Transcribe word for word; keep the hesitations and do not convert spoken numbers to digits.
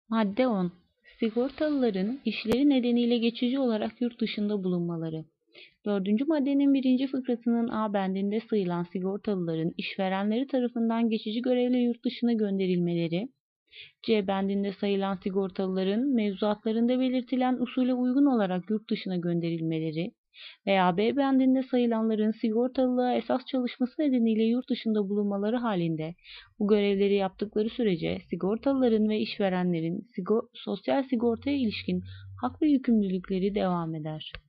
Madde on. Sigortalıların işleri nedeniyle geçici olarak yurt dışında bulunmaları. Dördüncü maddenin birinci fıkrasının A bendinde sayılan sigortalıların işverenleri tarafından geçici görevle yurt dışına gönderilmeleri, C bendinde sayılan sigortalıların mevzuatlarında belirtilen usule uygun olarak yurt dışına gönderilmeleri veya B bendinde sayılanların sigortalılığa esas çalışması nedeniyle yurt dışında bulunmaları halinde bu görevleri yaptıkları sürece sigortalıların ve işverenlerin sigor sosyal sigortaya ilişkin hak ve yükümlülükleri devam eder.